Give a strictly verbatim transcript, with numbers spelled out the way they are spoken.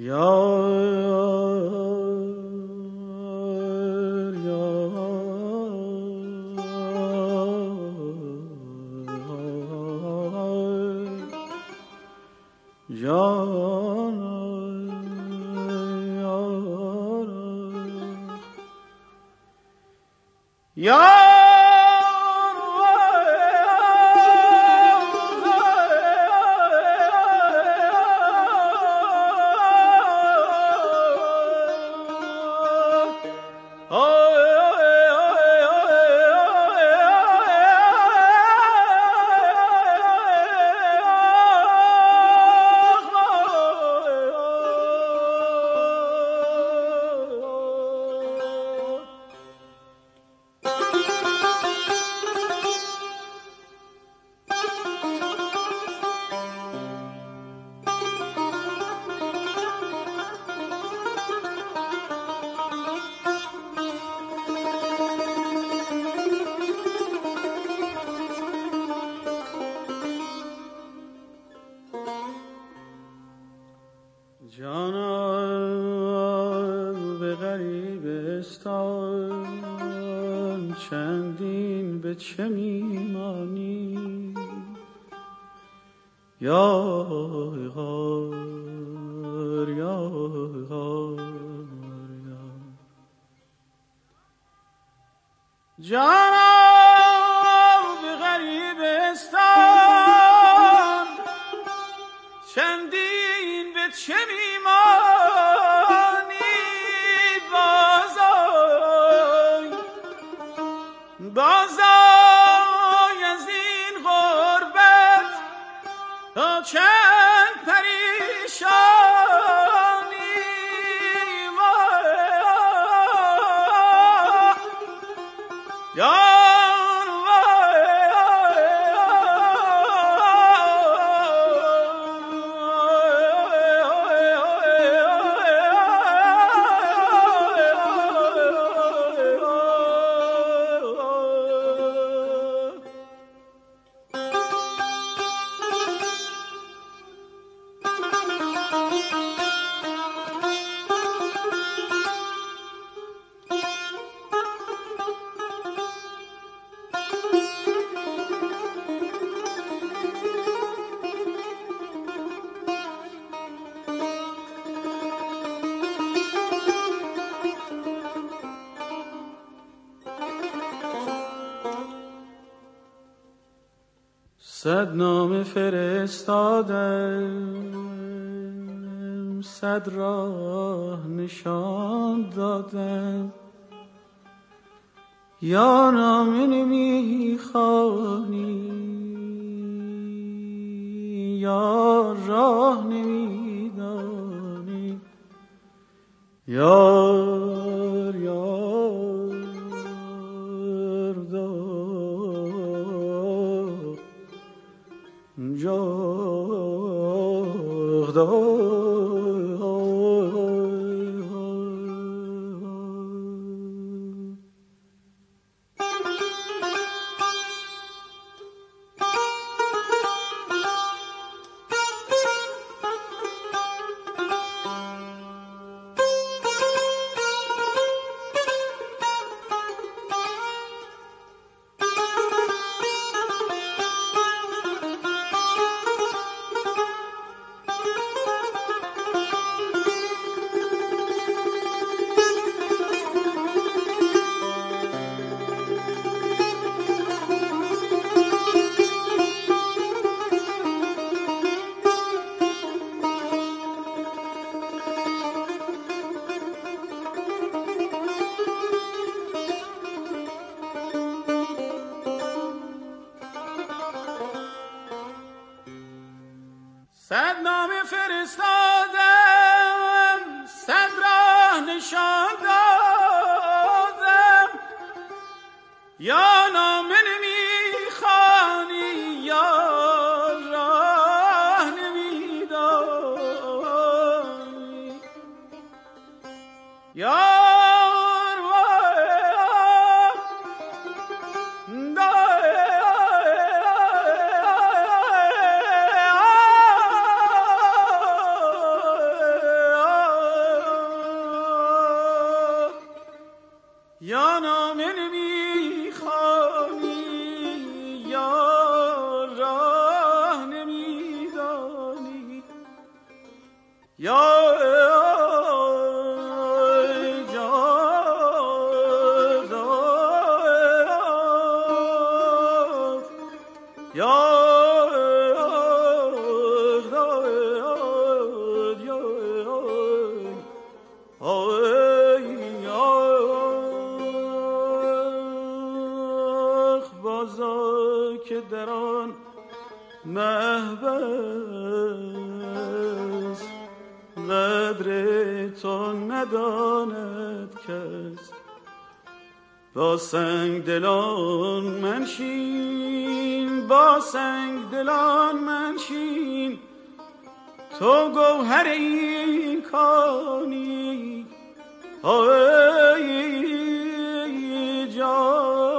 جانم به غریبستان چندین به چه میمانی یا غار یا غار جانم به غریبستان چندین به چه میمانی بازای بازای از این غربت تا چند پریشانی یا صد نامه فرستادم، صد راه نشان دادم، یا نامه نمیخوانی یا راه نمیدانی یار یار دار جاه دار صد نامه فرستادم، صد راه نشان دادم، یا نامه نمیخوانی یا راه نمیدانی یا یا محبس قدر تو نداند کس با سنگ دلان منشین با سنگ دلان منشین تو گوهر این کانی ای جان